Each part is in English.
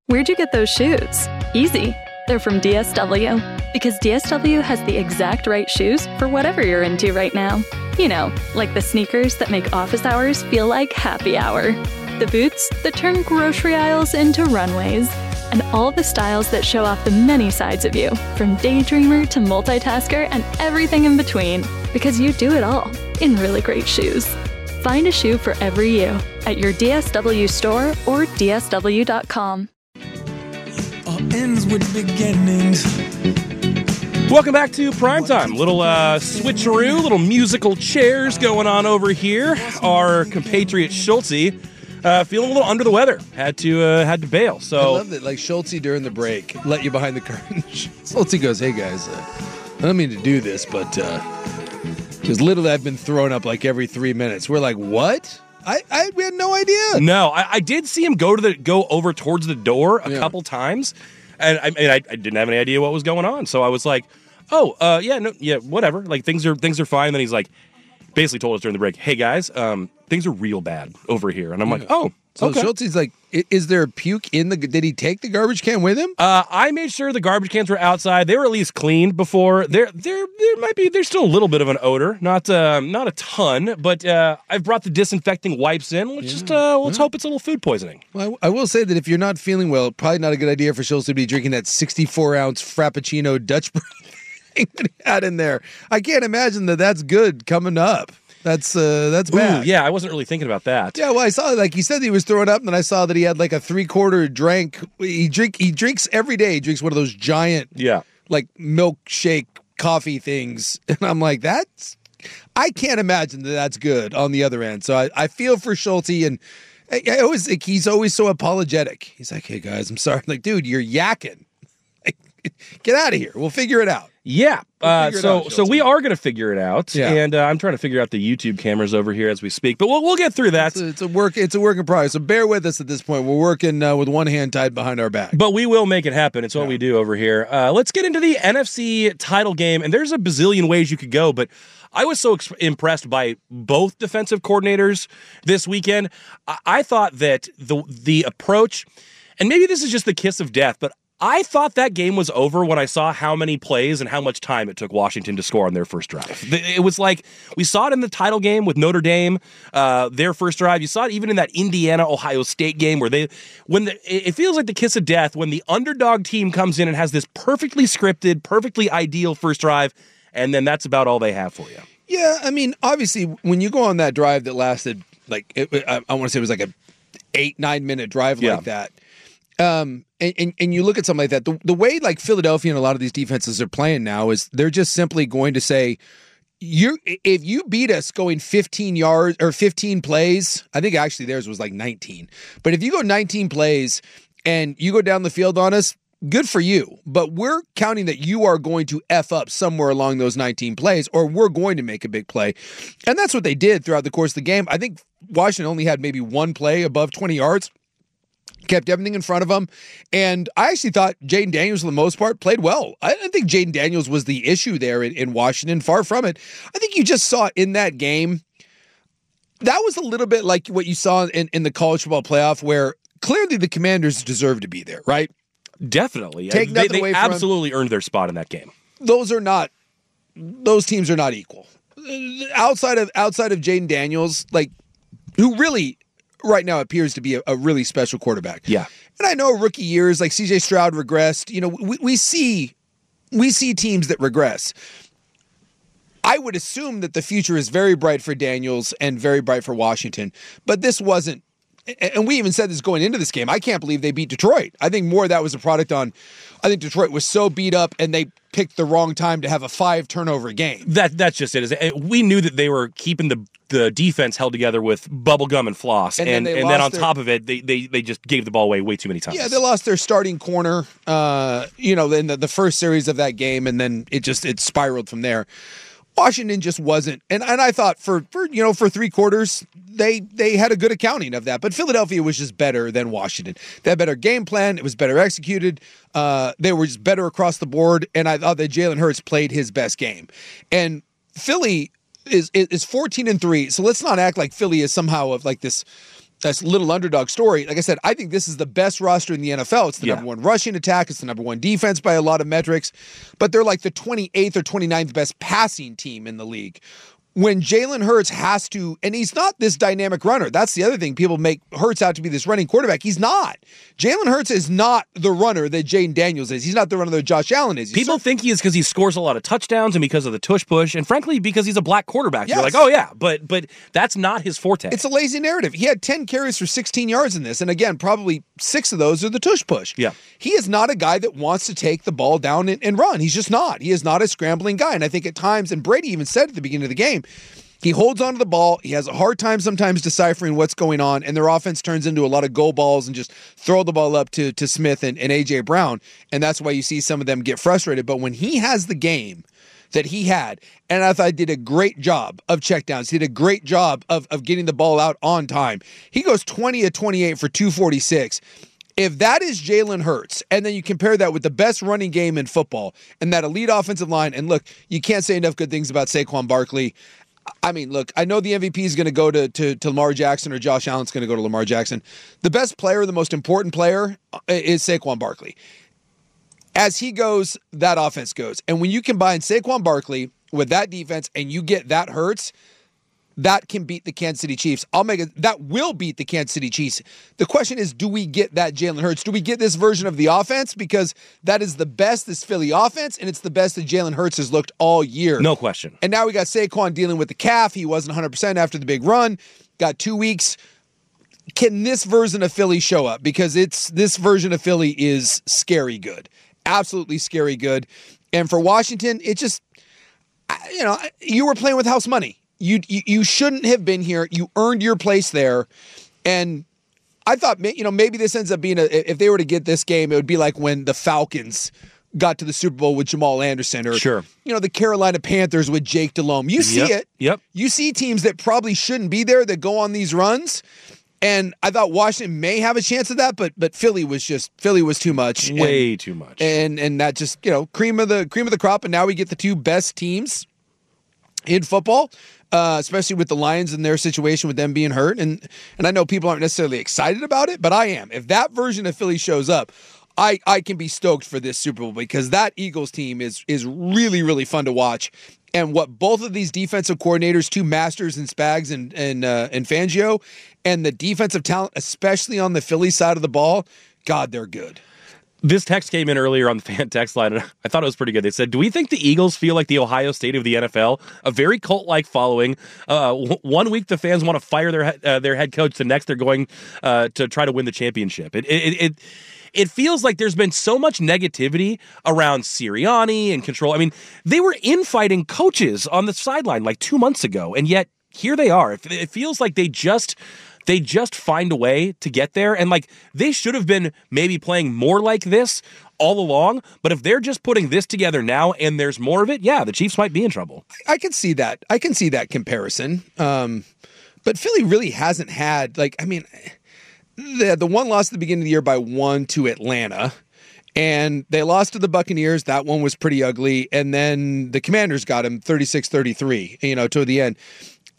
Where'd you get those shoes? Easy. They're from DSW. Because DSW has the exact right shoes for whatever you're into right now. You know, like the sneakers that make office hours feel like happy hour. The boots that turn grocery aisles into runways. And all the styles that show off the many sides of you, from daydreamer to multitasker and everything in between. Because you do it all in really great shoes. Find a shoe for every you at your DSW store or DSW.com. All ends with beginnings. Welcome back to Primetime. Little switcheroo, little musical chairs going on over here. Our compatriot Schulte feeling a little under the weather. Had to bail. So I love that, like Schulte during the break, let you behind the curtain. Schulte goes, "Hey guys, I don't mean to do this, but because literally I've been thrown up like every 3 minutes." We're like, "What?" We had no idea. No, I did see him go over towards the door a couple times, and I didn't have any idea what was going on. So I was like, whatever. Like things are fine. Then he's like, basically told us during the break, "Hey guys, things are real bad over here." And I'm like, "Oh." So okay. Schulte's like, is there puke in the... Did he take the garbage can with him? I made sure the garbage cans were outside. They were at least cleaned before. There's still a little bit of an odor. Not a ton, but I've brought the disinfecting wipes in. Let's hope it's a little food poisoning. Well, I will say that if you're not feeling well, probably not a good idea for Schulte to be drinking that 64-ounce Frappuccino Dutch brew thing that he had in there. I can't imagine that that's good coming up. That's bad. Ooh, yeah, I wasn't really thinking about that. Yeah, well, I saw, like, he said he was throwing up, and then I saw that he had like a 3/4 drink. He drinks every day. He drinks one of those giant, like milkshake coffee things, and I'm like, I can't imagine that that's good on the other end. So I feel for Schulte, and I always like, he's always so apologetic. He's like, "Hey guys, I'm sorry." I'm like, dude, you're yakking. Like, get out of here. We'll figure it out. Yeah, so we are going to figure it out, and I'm trying to figure out the YouTube cameras over here as we speak, but we'll get through that. It's a work in progress, so bear with us at this point. We're working with one hand tied behind our back. But we will make it happen. It's what we do over here. Let's get into the NFC title game, and there's a bazillion ways you could go, but I was so impressed by both defensive coordinators this weekend. I thought that the approach, and maybe this is just the kiss of death, but I thought that game was over when I saw how many plays and how much time it took Washington to score on their first drive. It was like, we saw it in the title game with Notre Dame, their first drive. You saw it even in that Indiana-Ohio State game where it feels like the kiss of death when the underdog team comes in and has this perfectly scripted, perfectly ideal first drive, and then that's about all they have for you. Yeah, I mean, obviously, when you go on that drive that lasted, like, I want to say it was like a 8-9 minute drive like that, and you look at something like that, the way like Philadelphia and a lot of these defenses are playing now is they're just simply going to say, if you beat us going 15 yards or 15 plays, I think actually theirs was like 19, but if you go 19 plays and you go down the field on us, good for you, but we're counting that you are going to F up somewhere along those 19 plays, or we're going to make a big play. And that's what they did throughout the course of the game. I think Washington only had maybe one play above 20 yards. Kept everything in front of them. And I actually thought Jaden Daniels, for the most part, played well. I didn't think Jaden Daniels was the issue there in Washington. Far from it. I think you just saw in that game, that was a little bit like what you saw in the college football playoff, where clearly the Commanders deserve to be there, right? Definitely. Take nothing away from them. They absolutely earned their spot in that game. Those teams are not equal. Outside of Jaden Daniels, like, who really right now appears to be a really special quarterback. Yeah. And I know rookie years, like CJ Stroud regressed. You know, we see teams that regress. I would assume that the future is very bright for Daniels and very bright for Washington, but this wasn't. And we even said this going into this game. I can't believe they beat Detroit. I think more of that was a product on, I think Detroit was so beat up and they picked the wrong time to have a 5-turnover game. That's just it. We knew that they were keeping the defense held together with bubblegum and floss. And then on top of it, they just gave the ball away way too many times. Yeah, they lost their starting corner, in the first series of that game, and then it spiraled from there. Washington just wasn't, and I thought for 3 quarters they had a good accounting of that, but Philadelphia was just better than Washington. They had better game plan, it was better executed, they were just better across the board, and I thought that Jalen Hurts played his best game. And Philly is 14-3, so let's not act like Philly is somehow of like this that's little underdog story. Like I said, I think this is the best roster in the NFL. It's the number one rushing attack. It's the number one defense by a lot of metrics. But they're like the 28th or 29th best passing team in the league. When Jalen Hurts has to, and he's not this dynamic runner. That's the other thing. People make Hurts out to be this running quarterback. He's not. Jalen Hurts is not the runner that Jaden Daniels is. He's not the runner that Josh Allen is. People think he is because he scores a lot of touchdowns and because of the tush push, and frankly, because he's a black quarterback. Yes. You're like, oh yeah, but that's not his forte. It's a lazy narrative. He had 10 carries for 16 yards in this, and again, probably 6 of those are the tush push. Yeah. He is not a guy that wants to take the ball down and run. He's just not. He is not a scrambling guy, and I think at times, and Brady even said at the beginning of the game, he holds onto the ball. He has a hard time sometimes deciphering what's going on, and their offense turns into a lot of go balls and just throw the ball up to Smith and A.J. Brown, and that's why you see some of them get frustrated. But when he has the game that he had, and I thought he did a great job of checkdowns, he did a great job of getting the ball out on time. He goes 20 of 28 for 246. If that is Jalen Hurts, and then you compare that with the best running game in football and that elite offensive line, and look, you can't say enough good things about Saquon Barkley. I mean, look, I know the MVP is going to go to Lamar Jackson, or Josh Allen's going to go to Lamar Jackson. The best player, the most important player is Saquon Barkley. As he goes, that offense goes. And when you combine Saquon Barkley with that defense and you get that Hurts, that can beat the Kansas City Chiefs. That will beat the Kansas City Chiefs. The question is, do we get that Jalen Hurts? Do we get this version of the offense? Because that is the best, this Philly offense, and it's the best that Jalen Hurts has looked all year. No question. And now we got Saquon dealing with the calf. He wasn't 100% after the big run. Got 2 weeks. Can this version of Philly show up? Because this version of Philly is scary good. Absolutely scary good. And for Washington, it just, you were playing with house money. You shouldn't have been here. You earned your place there. And I thought, maybe this ends up being if they were to get this game, it would be like when the Falcons got to the Super Bowl with Jamal Anderson, or, sure, the Carolina Panthers with Jake Delhomme. You see it. Yep. You see teams that probably shouldn't be there that go on these runs. And I thought Washington may have a chance of that, but Philly was too much. Way too much. And that just, cream of the crop. And now we get the two best teams in football. Especially with the Lions and their situation with them being hurt. And I know people aren't necessarily excited about it, but I am. If that version of Philly shows up, I can be stoked for this Super Bowl, because that Eagles team is really, really fun to watch. And what both of these defensive coordinators, two masters in Spags and Fangio, and the defensive talent, especially on the Philly side of the ball, God, they're good. This text came in earlier on the fan text line, and I thought it was pretty good. They said, do we think the Eagles feel like the Ohio State of the NFL? A very cult-like following. 1 week the fans want to fire their head coach. The next they're going to try to win the championship. It feels like there's been so much negativity around Sirianni and control. I mean, they were infighting coaches on the sideline like 2 months ago, and yet here they are. It feels like they just find a way to get there. And like, they should have been maybe playing more like this all along. But if they're just putting this together now and there's more of it, yeah, the Chiefs might be in trouble. I can see that. I can see that comparison. But Philly really hasn't had, the one loss at the beginning of the year by 1 to Atlanta. And they lost to the Buccaneers. That one was pretty ugly. And then the Commanders got him 36-33, to the end.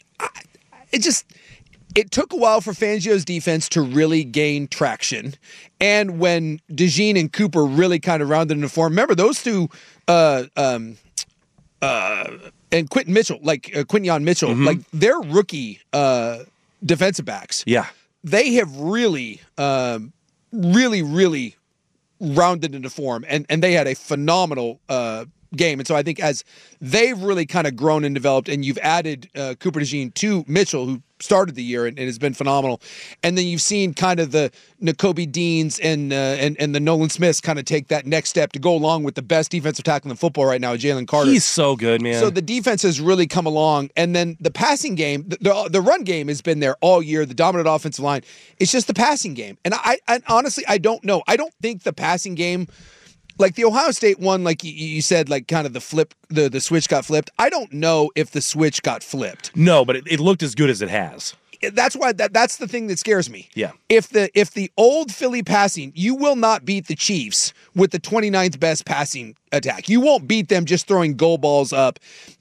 It took a while for Fangio's defense to really gain traction. And when DeJean and Cooper really kind of rounded into form, remember those two, and Quinton Mitchell, Quinyon Mitchell, like they're rookie defensive backs. Yeah. They have really, really rounded into form, and they had a phenomenal game. And so I think as they've really kind of grown and developed, and you've added Cooper DeJean to Mitchell, who started the year and has been phenomenal, and then you've seen kind of the Nakobe Deans and the Nolan Smiths kind of take that next step to go along with the best defensive tackle in football right now, Jalen Carter. He's so good, man. So the defense has really come along, and then the passing game, the run game has been there all year, the dominant offensive line. It's just the passing game. And I honestly, I don't know. I don't think the passing game, like the Ohio State one, like you said, like kind of the flip, the switch got flipped. I don't know if the switch got flipped. No, but it looked as good as it has. That's why that's the thing that scares me. Yeah. If the old Philly passing, you will not beat the Chiefs with the 29th best passing attack. You won't beat them just throwing goal balls up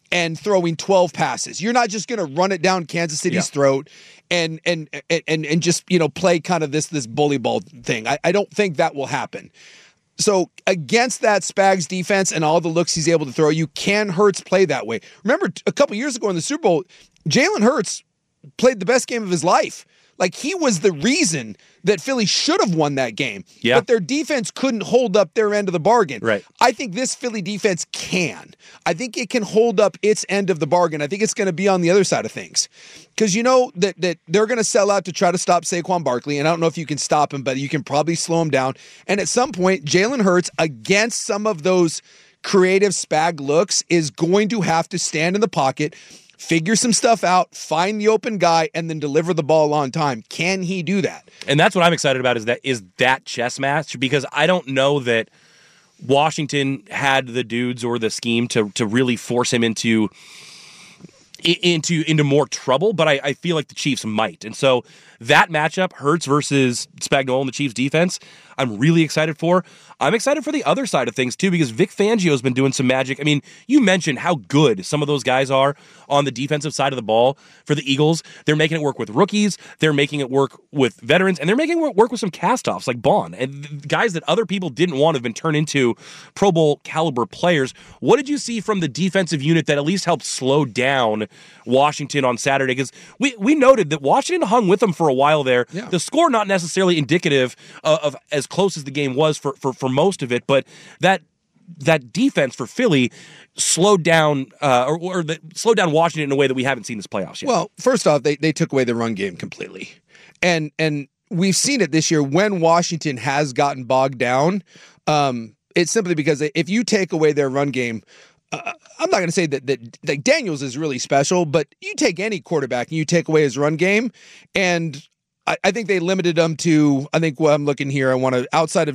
and throwing 12 passes. You're not just going to run it down Kansas City's throat and just, play kind of this bully ball thing. I don't think that will happen. So against that Spags defense and all the looks he's able to throw, can Hurts play that way? Remember, a couple years ago in the Super Bowl, Jalen Hurts played the best game of his life. Like, he was the reason that Philly should have won that game. Yeah. But their defense couldn't hold up their end of the bargain. Right. I think this Philly defense can. I think it can hold up its end of the bargain. I think it's going to be on the other side of things. Because that they're going to sell out to try to stop Saquon Barkley. And I don't know if you can stop him, but you can probably slow him down. And at some point, Jalen Hurts, against some of those creative Spag looks, is going to have to stand in the pocket, figure some stuff out, find the open guy, and then deliver the ball on time. Can he do that? And that's what I'm excited about is that chess match, because I don't know that Washington had the dudes or the scheme to really force him into more trouble, but I feel like the Chiefs might. And so that matchup, Hurts versus Spagnuolo and the Chiefs defense, I'm really excited for. I'm excited for the other side of things too, because Vic Fangio's been doing some magic. I mean, you mentioned how good some of those guys are on the defensive side of the ball for the Eagles. They're making it work with rookies, they're making it work with veterans, and they're making it work with some cast-offs like Bond, and guys that other people didn't want have been turned into Pro Bowl caliber players. What did you see from the defensive unit that at least helped slow down Washington on Saturday? Because we noted that Washington hung with them for a while there. Yeah. The score not necessarily indicative of as close as the game was for most of it, but that defense for Philly slowed down slowed down Washington in a way that we haven't seen this playoffs yet. Well, first off, they took away the run game completely, and we've seen it this year when Washington has gotten bogged down. It's simply because if you take away their run game, I'm not going to say that like Daniels is really special, but you take any quarterback and you take away his run game, and I think they limited them to, I think what I'm looking here, I want to, outside of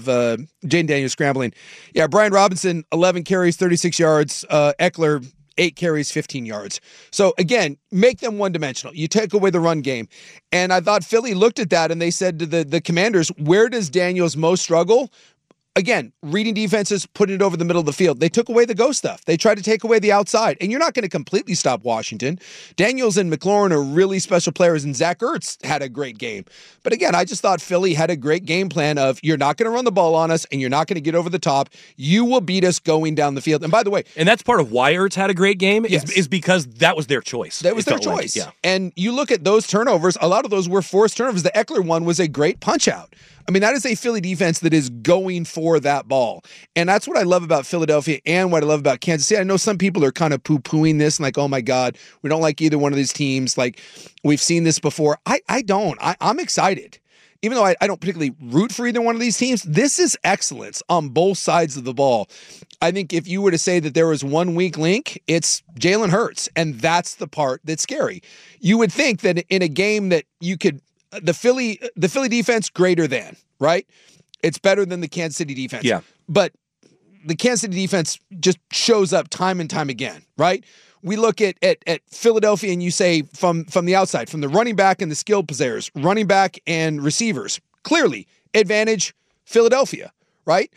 Jaden Daniels scrambling. Yeah, Brian Robinson, 11 carries, 36 yards. Eckler, 8 carries, 15 yards. So again, make them one-dimensional. You take away the run game. And I thought Philly looked at that and they said to the Commanders, where does Daniels most struggle? Again, reading defenses, putting it over the middle of the field. They took away the go stuff. They tried to take away the outside. And you're not going to completely stop Washington. Daniels and McLaurin are really special players, and Zach Ertz had a great game. But again, I just thought Philly had a great game plan of, you're not going to run the ball on us, and you're not going to get over the top. You will beat us going down the field. And by the way... And that's part of why Ertz had a great game, is because that was their choice. That was their choice. Like, yeah. And you look at those turnovers, a lot of those were forced turnovers. The Eckler one was a great punch-out. I mean, that is a Philly defense that is going for that ball. And that's what I love about Philadelphia and what I love about Kansas City. I know some people are kind of poo-pooing this and like, oh my God, we don't like either one of these teams. Like, we've seen this before. I don't. I'm excited. Even though I don't particularly root for either one of these teams, this is excellence on both sides of the ball. I think if you were to say that there was one weak link, it's Jalen Hurts. And that's the part that's scary. You would think that in a game that you could... The Philly defense greater than, right? It's better than the Kansas City defense. Yeah. But the Kansas City defense just shows up time and time again, right? We look at Philadelphia and you say from the outside, from the running back and the skilled players, running back and receivers, clearly advantage Philadelphia, right?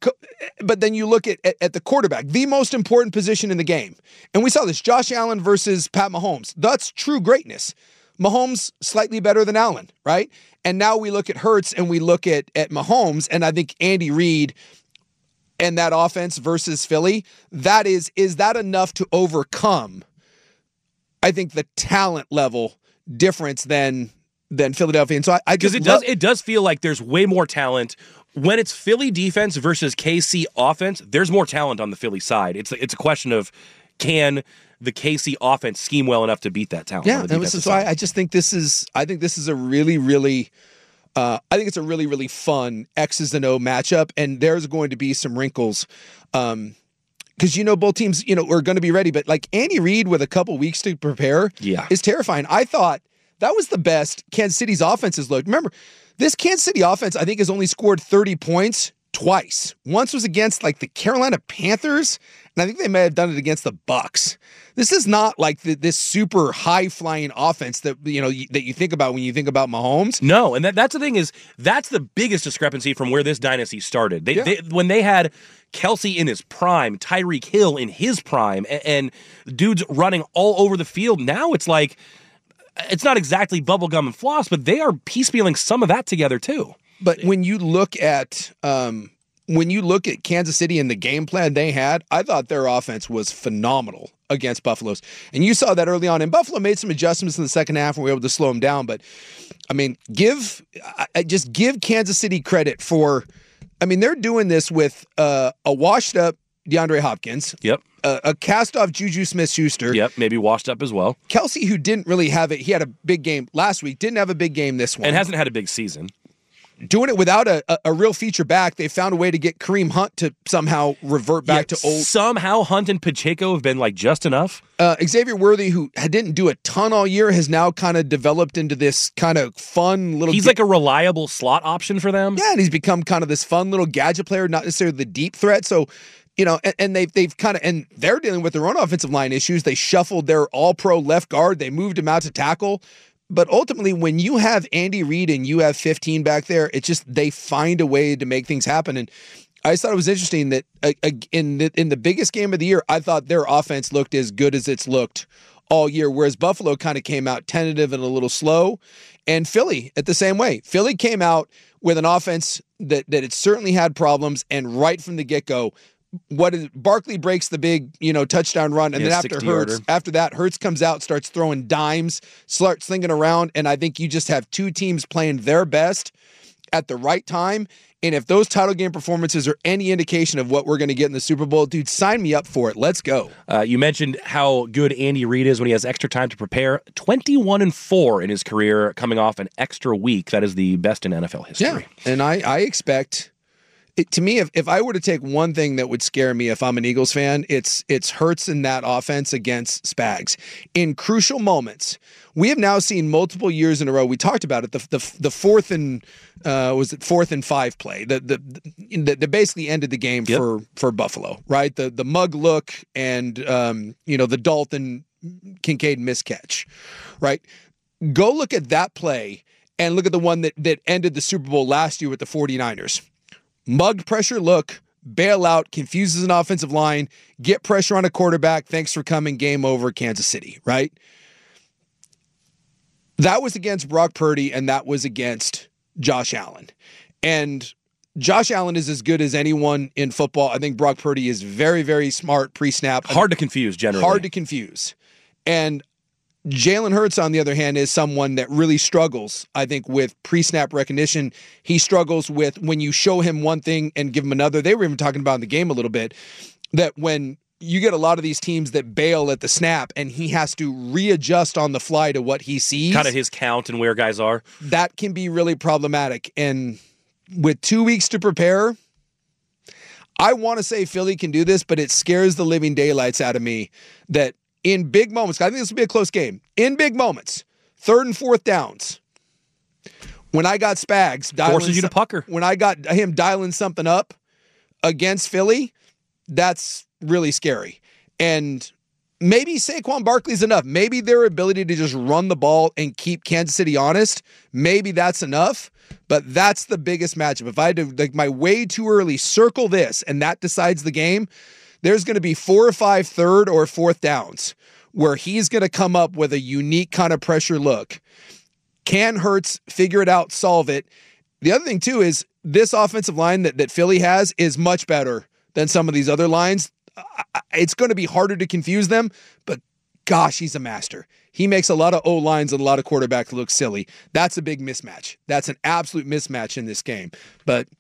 But then you look at the quarterback, the most important position in the game. And we saw this, Josh Allen versus Pat Mahomes. That's true greatness. Mahomes slightly better than Allen, right? And now we look at Hurts and we look at Mahomes, and I think Andy Reid and that offense versus Philly, is that enough to overcome, I think, the talent level difference than Philadelphia? And so I just it does feel like there's way more talent. When it's Philly defense versus KC offense, there's more talent on the Philly side. It's a question of, can the KC offense scheme well enough to beat that talent? Yeah, and so I just think this is a really, really, I think it's a really, really fun X's and O matchup, and there's going to be some wrinkles, because both teams are going to be ready, but like Andy Reid with a couple weeks to prepare, is terrifying. I thought that was the best Kansas City's offense has looked. Remember, this Kansas City offense, I think, has only scored 30 points twice. Once was against like the Carolina Panthers, and I think they may have done it against the Bucks. This is not like this super high-flying offense that that you think about when you think about Mahomes. No, and that's the thing is that's the biggest discrepancy from where this dynasty started. They when they had Kelsey in his prime, Tyreek Hill in his prime, and dudes running all over the field. Now it's like it's not exactly bubblegum and floss, but they are piecemealing some of that together too. But when you look at Kansas City and the game plan they had, I thought their offense was phenomenal against Buffalo's. And you saw that early on. And Buffalo made some adjustments in the second half and we were able to slow them down. But, I mean, give Kansas City credit for, I mean, they're doing this with a washed-up DeAndre Hopkins. Yep. A cast-off Juju Smith-Schuster. Yep, maybe washed up as well. Kelsey, who didn't really have it. He had a big game last week. Didn't have a big game this one. And hasn't had a big season. Doing it without a real feature back, they found a way to get Kareem Hunt to somehow revert back to old. Somehow Hunt and Pacheco have been like just enough. Xavier Worthy, who didn't do a ton all year, has now kind of developed into this kind of fun little. He's like a reliable slot option for them. Yeah, and he's become kind of this fun little gadget player, not necessarily the deep threat. So, and they've kind of, and they're dealing with their own offensive line issues. They shuffled their all-pro left guard. They moved him out to tackle. But ultimately, when you have Andy Reid and you have 15 back there, it's just they find a way to make things happen. And I just thought it was interesting that in the biggest game of the year, I thought their offense looked as good as it's looked all year, whereas Buffalo kind of came out tentative and a little slow. And Philly, at the same way. Philly came out with an offense that it certainly had problems, and right from the get-go, Barkley breaks the big, touchdown run, and then after that, Hurts comes out, starts throwing dimes, starts slinging around, and I think you just have two teams playing their best at the right time. And if those title game performances are any indication of what we're going to get in the Super Bowl, dude, sign me up for it. Let's go. You mentioned how good Andy Reid is when he has extra time to prepare. 21-4 in his career, coming off an extra week. That is the best in NFL history. Yeah, and I expect. To me, if I were to take one thing that would scare me if I'm an Eagles fan, it's Hurts in that offense against Spags. In crucial moments, we have now seen multiple years in a row. We talked about it. The fourth and 5 play that basically ended the game for Buffalo, right? The mug look and the Dalton Kincaid miscatch, right? Go look at that play and look at the one that ended the Super Bowl last year with the 49ers. Mugged pressure look, bail out, confuses an offensive line, get pressure on a quarterback, thanks for coming, game over, Kansas City, right? That was against Brock Purdy, and that was against Josh Allen. And Josh Allen is as good as anyone in football. I think Brock Purdy is very, very smart pre-snap. Hard to confuse, generally. Hard to confuse. And Jalen Hurts, on the other hand, is someone that really struggles, I think, with pre-snap recognition. He struggles with when you show him one thing and give him another. They were even talking about in the game a little bit that when you get a lot of these teams that bail at the snap and he has to readjust on the fly to what he sees. Kind of his count and where guys are. That can be really problematic. And with 2 weeks to prepare, I want to say Philly can do this, but it scares the living daylights out of me that in big moments, I think this will be a close game. In big moments, 3rd and 4th downs, when I got Spags forces you to pucker. When I got him dialing something up against Philly, that's really scary. And maybe Saquon Barkley's enough. Maybe their ability to just run the ball and keep Kansas City honest, maybe that's enough. But that's the biggest matchup. If I had to, my way too early, circle this, and that decides the game, there's going to be 4 or 5 3rd or 4th downs where he's going to come up with a unique kind of pressure look. Can Hurts figure it out, solve it? The other thing, too, is this offensive line that Philly has is much better than some of these other lines. It's going to be harder to confuse them, but gosh, he's a master. He makes a lot of O-lines and a lot of quarterbacks look silly. That's a big mismatch. That's an absolute mismatch in this game. But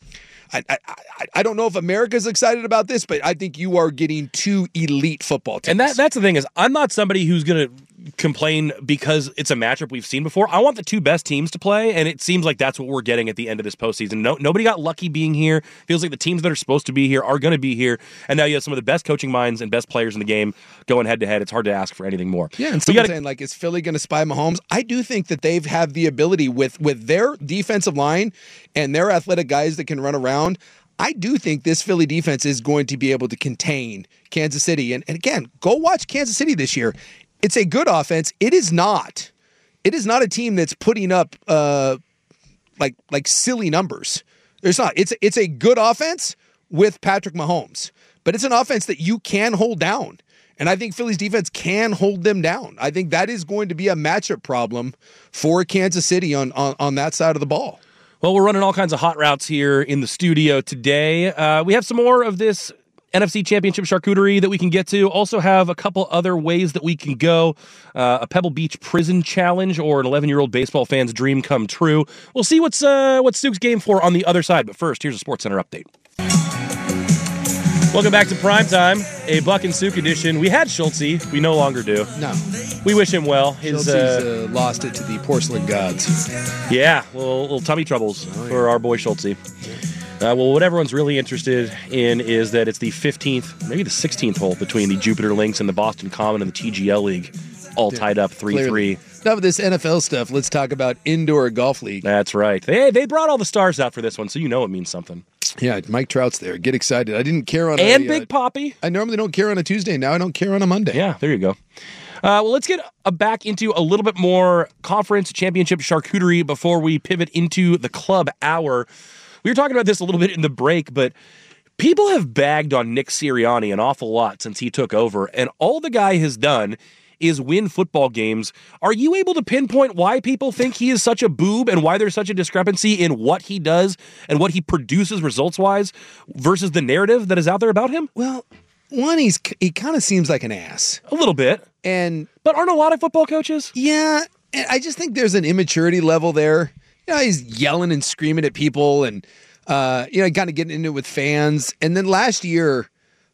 I don't know if America's excited about this, but I think you are getting 2 elite football teams. And that's the thing is, I'm not somebody who's going to complain because it's a matchup we've seen before. I want the 2 best teams to play, and it seems like that's what we're getting at the end of this postseason. Nobody got lucky being here. Feels like the teams that are supposed to be here are going to be here, and now you have some of the best coaching minds and best players in the game going head-to-head. It's hard to ask for anything more. Yeah, and someone's saying, is Philly going to spy Mahomes? I do think that they've have the ability with their defensive line and their athletic guys that can run around. I do think this Philly defense is going to be able to contain Kansas City. And again, go watch Kansas City this year. It's a good offense. It is not a team that's putting up like silly numbers. There's not. It's a good offense with Patrick Mahomes, but it's an offense that you can hold down. And I think Philly's defense can hold them down. I think that is going to be a matchup problem for Kansas City on that side of the ball. Well, we're running all kinds of hot routes here in the studio today. We have some more of this NFC Championship charcuterie that we can get to. Also have a couple other ways that we can go. A Pebble Beach prison challenge or an 11-year-old baseball fan's dream come true. We'll see what's Stooks game for on the other side. But first, here's a SportsCenter update. Welcome back to Primetime, a Buck and Sook edition. We had Schultze. We no longer do. No. We wish him well. Schultze's lost it to the porcelain gods. Yeah, little tummy troubles for our boy Schultze. Well, what everyone's really interested in is that it's the 15th, maybe the 16th hole between the Jupiter Lynx and the Boston Common and the TGL League, all tied up 3-3. Enough of this NFL stuff. Let's talk about indoor golf league. That's right. They brought all the stars out for this one, so you know it means something. Yeah, Mike Trout's there. Get excited. I didn't care on Big Poppy. I normally don't care on a Tuesday. Now I don't care on a Monday. Yeah, there you go. Well, let's get back into a little bit more conference championship charcuterie before we pivot into the club hour. We were talking about this a little bit in the break, but people have bagged on Nick Sirianni an awful lot since he took over, and all the guy has done is win football games. Are you able to pinpoint why people think he is such a boob and why there's such a discrepancy in what he does and what he produces results-wise versus the narrative that is out there about him? Well, one, he kind of seems like an ass. A little bit. But aren't a lot of football coaches? Yeah, and I just think there's an immaturity level there. You know, he's yelling and screaming at people and, kind of getting into it with fans. And then last year,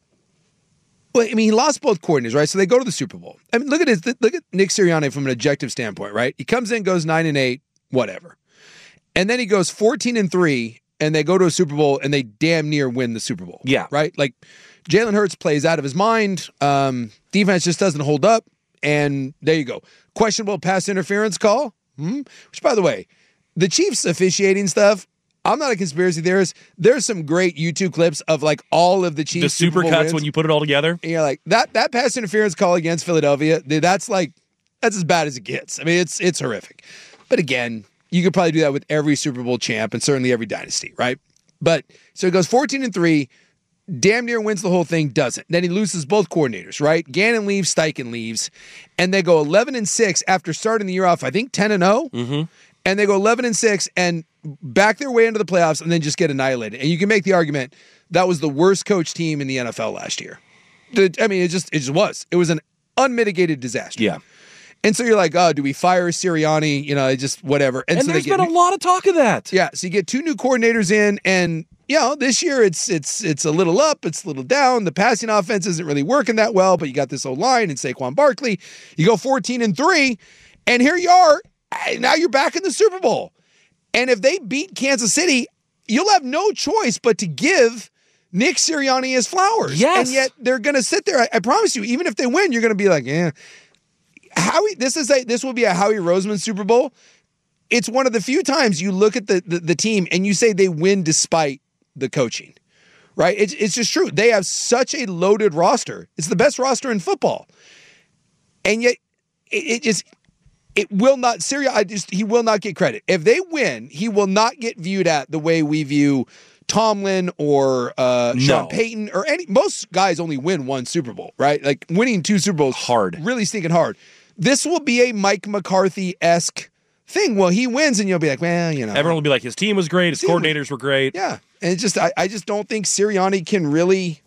well, I mean, he lost both coordinators, right? So they go to the Super Bowl. I mean, look at Nick Sirianni from an objective standpoint, right? He comes in, goes 9-8, whatever. And then he goes 14-3, and they go to a Super Bowl, and they damn near win the Super Bowl. Yeah. Right? Like, Jalen Hurts plays out of his mind. Defense just doesn't hold up. And there you go. Questionable pass interference call. Which, by the way, the Chiefs officiating stuff, I'm not a conspiracy theorist. There's some great YouTube clips of like all of the Chiefs. The super cuts when you put it all together. And you're like, that pass interference call against Philadelphia, that's as bad as it gets. I mean, it's horrific. But again, you could probably do that with every Super Bowl champ and certainly every dynasty, right? But so it goes 14-3, damn near wins the whole thing, doesn't. Then he loses both coordinators, right? Gannon leaves, Steichen leaves, and they go 11-6 after starting the year off, I think 10-0. Mm-hmm. And they go 11-6 and back their way into the playoffs and then just get annihilated. And you can make the argument that was the worst coach team in the NFL last year. I mean, it just was. It was an unmitigated disaster. Yeah. And so you're like, oh, do we fire Sirianni? You know, just whatever. And so there's been a lot of talk of that. Yeah. So you get two new coordinators in, and this year it's a little up, it's a little down. The passing offense isn't really working that well, but you got this O-line and Saquon Barkley. You go 14-3, and here you are. Now you're back in the Super Bowl. And if they beat Kansas City, you'll have no choice but to give Nick Sirianni his flowers. Yes. And yet they're going to sit there. I promise you, even if they win, you're going to be like, Howie, this will be a Howie Roseman Super Bowl. It's one of the few times you look at the team and you say they win despite the coaching, right? It's just true. They have such a loaded roster. It's the best roster in football. And yet he will not get credit. If they win, he will not get viewed at the way we view Tomlin or Sean Payton or most guys only win one Super Bowl, right? Like winning two Super Bowls, hard, really stinking hard. This will be a Mike McCarthy-esque thing. Well, he wins, and you'll be like, well, everyone will be like, his team was great, his coordinators were great. Yeah, and I just don't think Sirianni can really.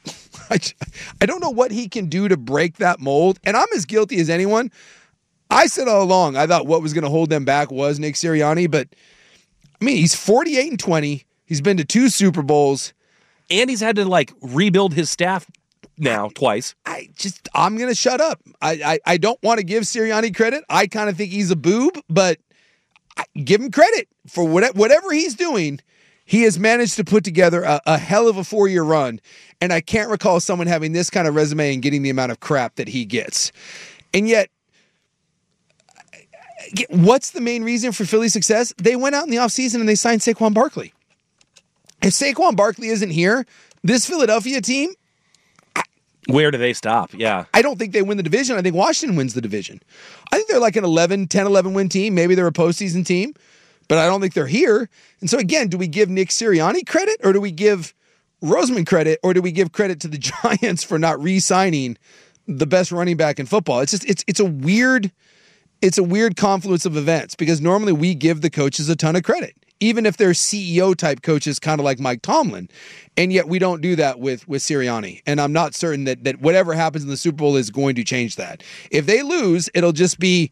I don't know what he can do to break that mold, and I'm as guilty as anyone. I said all along, I thought what was going to hold them back was Nick Sirianni, but I mean, he's 48-20. He's been to 2 Super Bowls. And he's had to rebuild his staff now twice. I'm going to shut up. I don't want to give Sirianni credit. I kind of think he's a boob, but I give him credit for whatever he's doing. He has managed to put together a hell of a 4-year run, and I can't recall someone having this kind of resume and getting the amount of crap that he gets. And yet, what's the main reason for Philly's success? They went out in the offseason and they signed Saquon Barkley. If Saquon Barkley isn't here, this Philadelphia team, where do they stop? Yeah. I don't think they win the division. I think Washington wins the division. I think they're like an 10-11 win team. Maybe they're a postseason team, but I don't think they're here. And so again, do we give Nick Sirianni credit, or do we give Roseman credit, or do we give credit to the Giants for not re-signing the best running back in football? It's a weird confluence of events, because normally we give the coaches a ton of credit, even if they're CEO type coaches, kind of like Mike Tomlin. And yet we don't do that with Sirianni. And I'm not certain that whatever happens in the Super Bowl is going to change that. If they lose, it'll be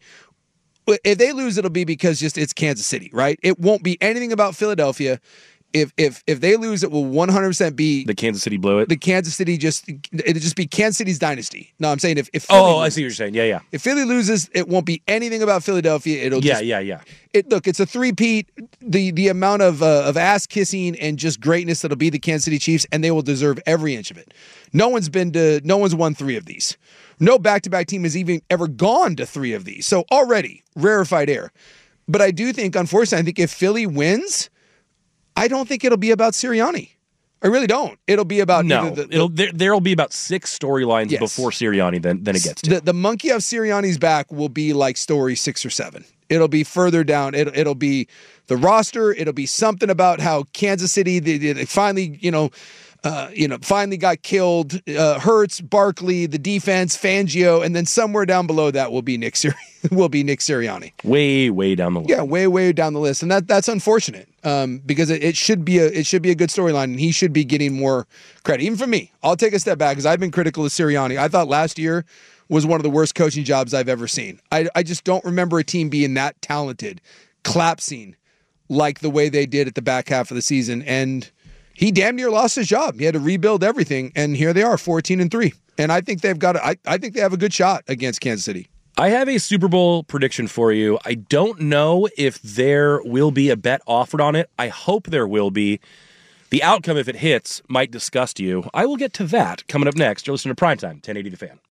because it's Kansas City, right? It won't be anything about Philadelphia. If they lose, it will 100% be the Kansas City blew it. The Kansas City it'll just be Kansas City's dynasty. No, I'm saying if Philly loses, I see what you're saying. Yeah. If Philly loses, it won't be anything about Philadelphia. It'll yeah. It's a three-peat. The amount of ass kissing and just greatness that'll be the Kansas City Chiefs, and they will deserve every inch of it. No one's won 3 of these. No back-to-back team has even ever gone to 3 of these. So already rarefied air. But I do think, unfortunately, if Philly wins, I don't think it'll be about Sirianni. I really don't. It'll be about there'll be about 6 storylines before Sirianni than it gets to. The monkey off Sirianni's back will be like story 6 or 7. It'll be further down. It'll be the roster. It'll be something about how Kansas City they finally finally got killed. Hurts, Barkley, the defense, Fangio, and then somewhere down below that will be Nick Sirianni. Way down the list. Yeah, way down the list, and that's unfortunate. Because it should be a good storyline, and he should be getting more credit. Even from me, I'll take a step back because I've been critical of Sirianni. I thought last year was one of the worst coaching jobs I've ever seen. I just don't remember a team being that talented, collapsing like the way they did at the back half of the season. And he damn near lost his job. He had to rebuild everything, and here they are, 14-3. And I think I think they have a good shot against Kansas City. I have a Super Bowl prediction for you. I don't know if there will be a bet offered on it. I hope there will be. The outcome, if it hits, might disgust you. I will get to that coming up next. You're listening to Primetime, 1080 The Fan.